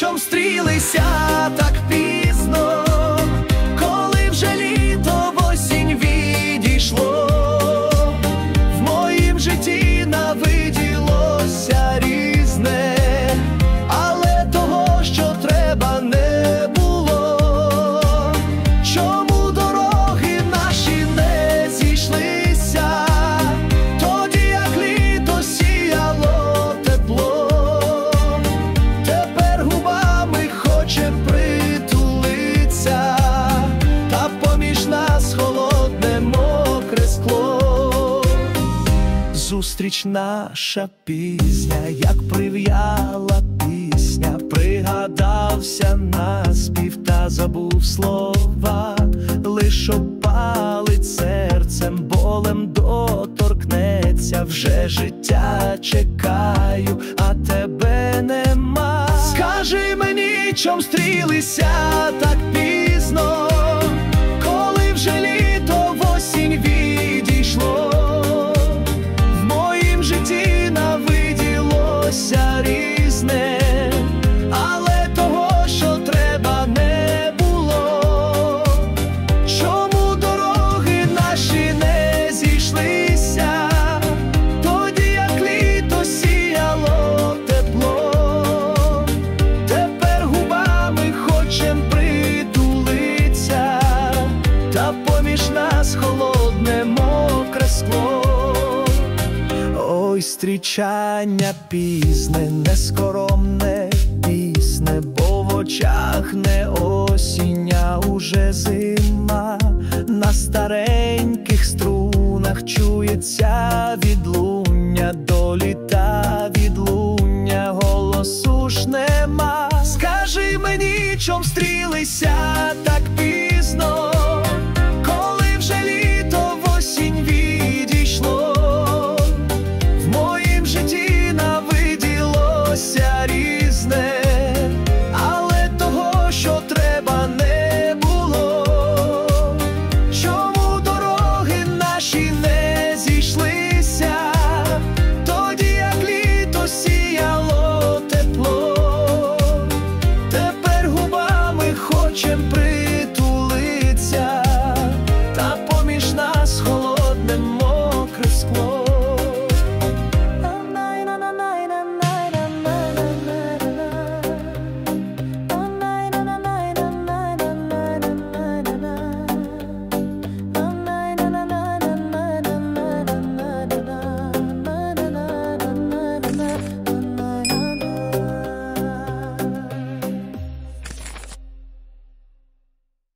чом стрілися так пізно, коли вже літо в осінь відійшло. В моїм житті навиділося різне, але того, що треба, не було. Чому дороги наші не зійшлися, тоді як літо сіяло тепло? Тепер губами хоче притулиться, та поміж нас холодне мокре скло. Зустріч наша пізня, як прив'яла пісня, пригадався наспів та забув слова. Лиш опалить серцем, болем доторкнеться. Вже життя чекаю, а тебе нема. Скажи мені, чом стрілися так пізно, коли вже літо в осінь відійшло. В моїм житті навиділося різне, але того, що треба, не було. Чому дороги наші не зійшлися, тоді як літо сіяло тепло? Тепер губами хочем притулиться, та поміж нас холодне мокре скло. Ой, зустрічання пізне, нескоромне, пісне, бо в очах не осінь, а уже зима. На стареньких струнах чується відлуння, до літа відлуння, голосу ж нема. Скажи мені, чом стрілися так пізно,